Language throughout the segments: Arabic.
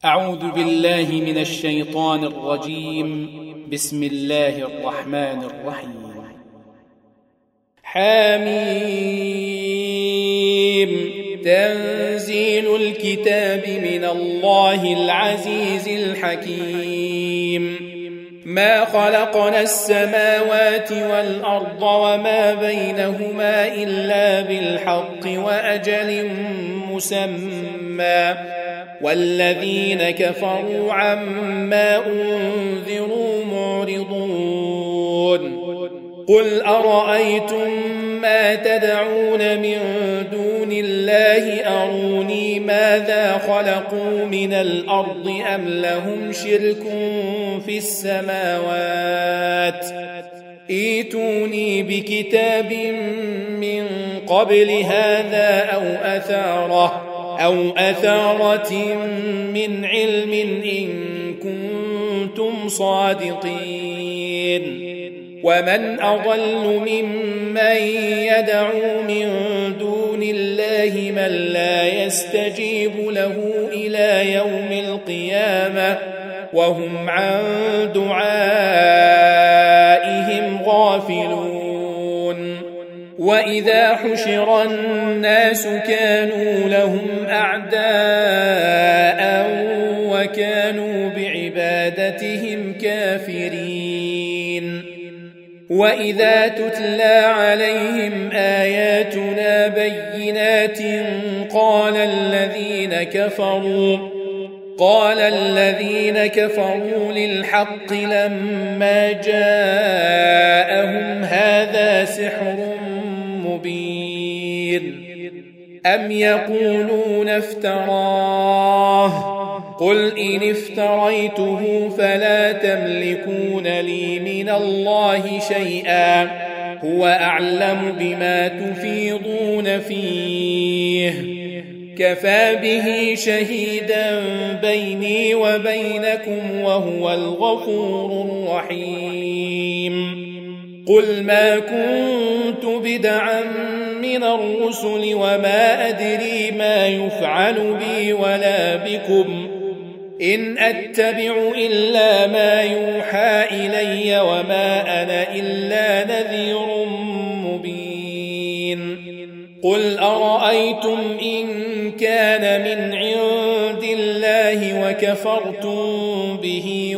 أعوذ بالله من الشيطان الرجيم. بسم الله الرحمن الرحيم. حميم. تنزيل الكتاب من الله العزيز الحكيم. ما خلقنا السماوات والأرض وما بينهما إلا بالحق وأجل مسمى، والذين كفروا عما أنذروا معرضون. قل أرأيتم ما تدعون من دون الله أروني ماذا خلقوا من الأرض أم لهم شرك في السماوات؟ ائتوني بكتاب من قبل هذا أو أثارة من علم إن كنتم صادقين. ومن أضل ممن يدعو من دون الله من لا يستجيب له إلى يوم القيامة وهم عن دعائهم غافلون. وإذا حشر الناس كانوا لهم أعداء وكانوا بعبادتهم كافرين. وإذا تتلى عليهم آياتنا بينات قال الذين كفروا للحق لما جاءهم هذا سحر مبين. أم يقولون افتراه؟ قل إن افتريته فلا تملكون لي من الله شيئا، هو أعلم بما تفيضون فيه، كفى به شهيدا بيني وبينكم وهو الغفور الرحيم. قل ما كنت بدعا من الرسل وما أدري ما يفعل بي ولا بكم، إن أتبع إلا ما يوحى إلي وما أنا إلا نذير مبين. قل أرأيتم إن كان من عند الله وكفرتم به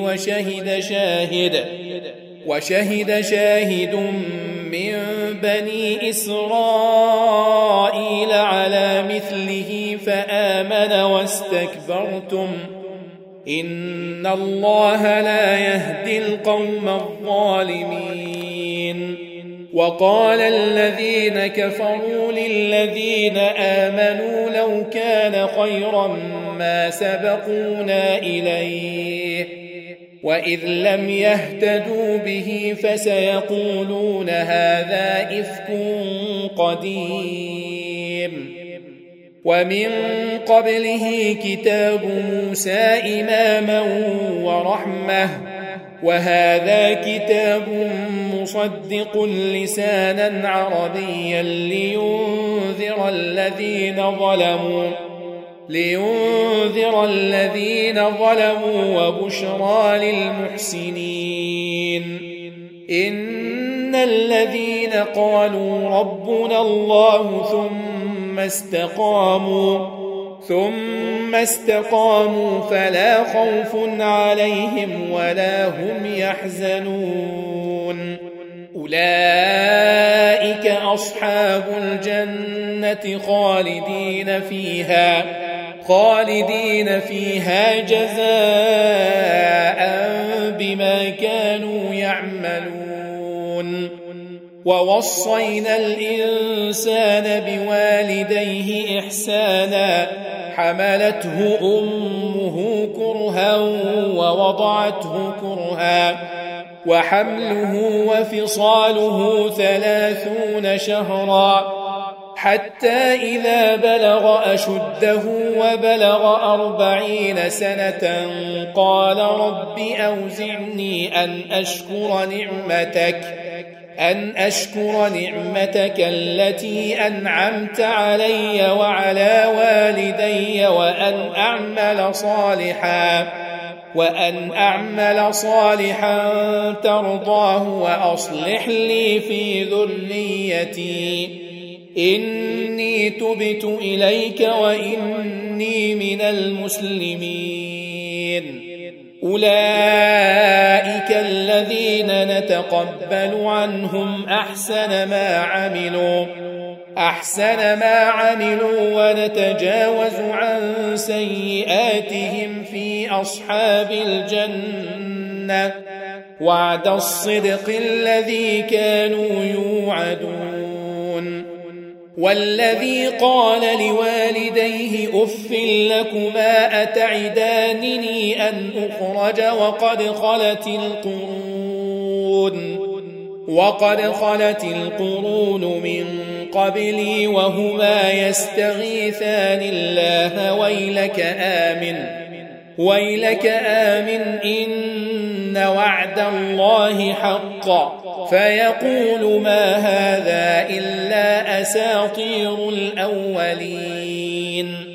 وشهد شاهد من بني إسرائيل على مثله فآمن واستكبرتم، إن الله لا يهدي القوم الظالمين. وقال الذين كفروا للذين آمنوا لو كان خيرا ما سبقونا إليه، وإذ لم يهتدوا به فسيقولون هذا إفك قديم. ومن قبله كتاب موسى إماما ورحمة، وهذا كتاب مصدق لسانا عربيا لينذر الذين ظلموا وبشرى للمحسنين. إن الذين قالوا ربنا الله ثم استقاموا فلا خوف عليهم ولا هم يحزنون. أولئك أصحاب الجنة خالدين فيها جزاء بما كانوا يعملون. ووصينا الإنسان بوالديه إحسانا، حملته أمه كرها ووضعته كرها، وحمله وفصاله 30 شهرا، حتى إذا بلغ أشده وبلغ 40 سنة قال رب أوزعني أن أشكر أن أشكر نعمتك التي أنعمت علي وعلى والدي وأن أعمل صالحا ترضاه وأصلح لي في ذريتي إني تبت إليك وإني من المسلمين. أولئك الذين نتقبل عنهم أحسن ما عملوا ونتجاوز عن سيئاتهم في أصحاب الجنة وعد الصدق الذي كانوا يوعدون. والذي قال لوالديه أف لكما أتعدانني أن أخرج وقد خلت القرون من قبلي وهما يستغيثان الله ويلك آمن إن وعد الله حق فيقول ما هذا إلا أساطير الأولين.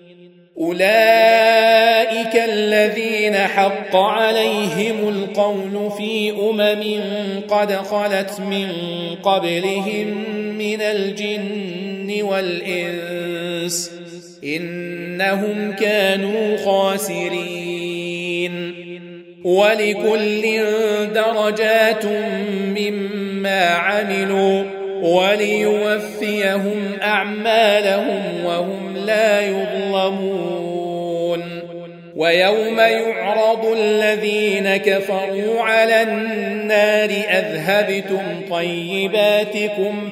أولئك الذين حق عليهم القول في قد خلت من قبلهم من الجن والإنس إنهم كانوا خاسرين. ولكل درجات مما عملوا وليوفيهم أعمالهم وهم لا يظلمون. ويوم يعرض الذين كفروا على النار أذهبتم طيباتكم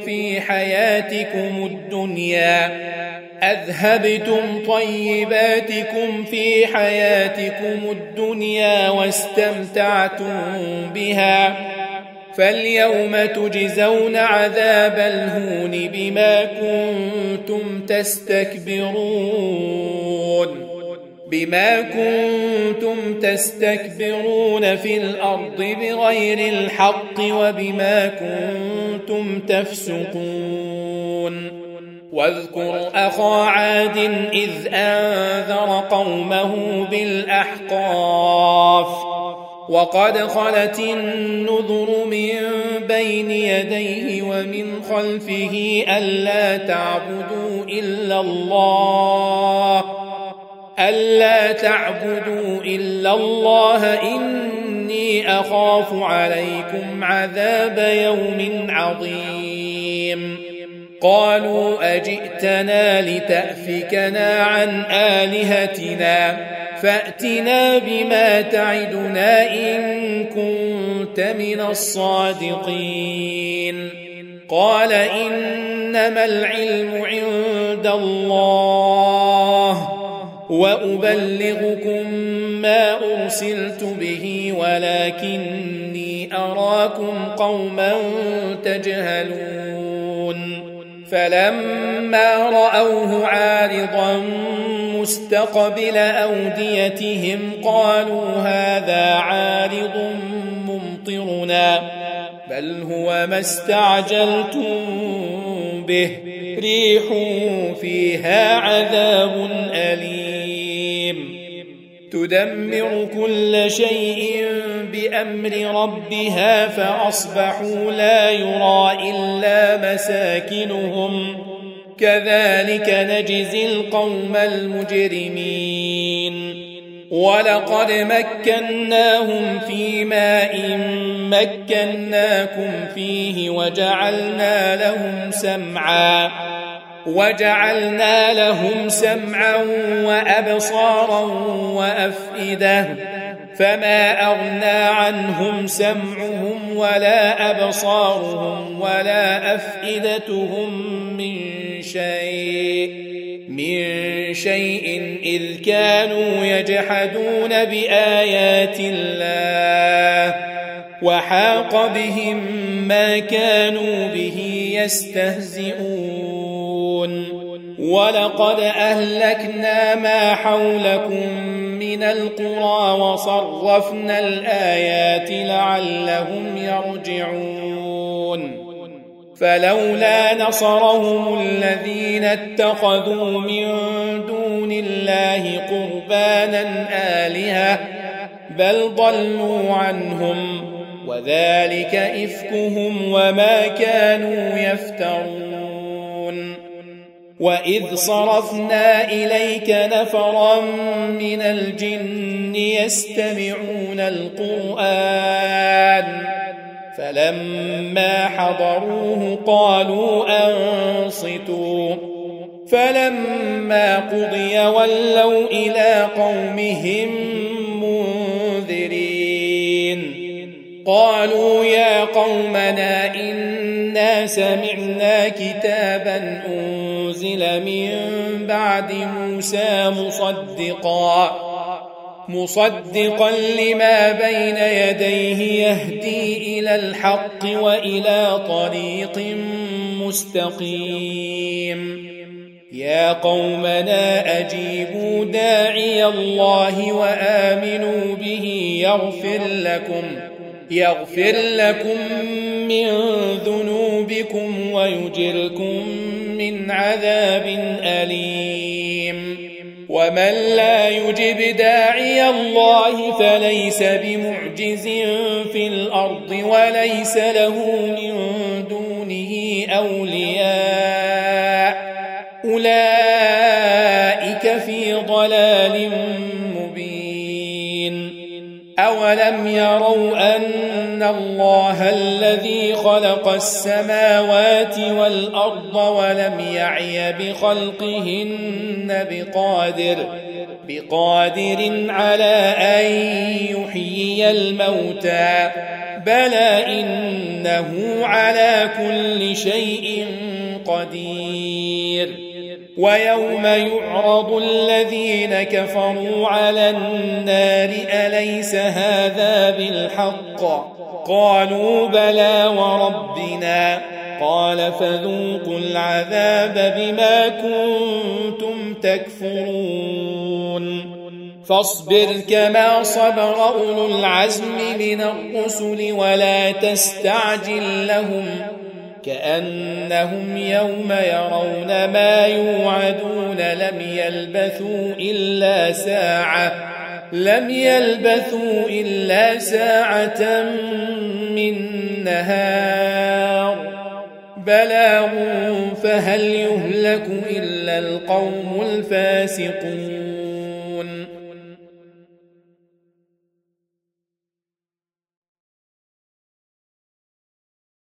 في حياتكم الدنيا واستمتعتم بها فاليوم تجزون عذاب الهون بما كنتم تستكبرون في الأرض بغير الحق وبما كنتم تفسقون. واذكر أخا عاد إذ أنذر قومه بالأحقاف وقد خلت النذر من بين يديه ومن خلفه ألا تعبدوا إلا الله إني أخاف عليكم عذاب يوم عظيم. قالوا أجئتنا لتأفكنا عن آلهتنا فأتنا بما تعدنا إن كنت من الصادقين. قال إنما العلم عند الله وأبلغكم ما أرسلت به ولكني أراكم قوما تجهلون. فلما رأوه عارضا مستقبل أوديتهم قالوا هذا عارض ممطرنا بل هو ما استعجلتم به ريح فيها عذاب أليم تدمر كل شيء بأمر ربها فأصبحوا لا يرى إلا مساكنهم كذلك نجزي القوم المجرمين. ولقد مكناهم في ماء مكناكم فيه وجعلنا لهم سمعا وأبصارا وأفئدة فما أغنى عنهم سمعهم ولا أبصارهم ولا أفئدتهم من شيء إذ كانوا يجحدون بآيات الله وحاق بهم ما كانوا به يستهزئون. ولقد أهلكنا ما حولكم من القرى وصرفنا الآيات لعلهم يرجعون فلولا نصرهم الذين اتخذوا من دون الله قربانا آلهة بل ضلوا عنهم وذلك إفكهم وما كانوا يفترون وإذ صرفنا إليك نفرا من الجن يستمعون القرآن فلما حضروه قالوا أنصتوا فلما قضي ولوا إلى قومهم منذرين قالوا يا قومنا إنا سمعنا كتابا أنزل من بعد موسى مصدقا لما بين يديه يهدي إلى الحق وإلى طريق مستقيم يا قومنا أجيبوا داعي الله وآمنوا به يغفر لكم من ذنوبكم ويجركم من عذاب أليم ومن لا يجب داعي الله فليس بمعجز في الأرض وليس له من دونه أولياء أولئك في ضلال مبين أولم يروا أن الله الذي خلق السماوات والأرض ولم يعي بخلقهن بقادر على أن يحيي الموتى بلى إنه على كل شيء قدير ويوم يعرض الذين كفروا على النار أليس هذا بالحق قالوا بلى وربنا قال فذوقوا العذاب بما كنتم تكفرون فاصبر كما صبر أولو العزم من الرسل ولا تستعجل لهم كأنهم يوم يرون ما يوعدون لم يلبثوا إلا ساعة من نهار بلاغ فهل يهلك إلا القوم الفاسقون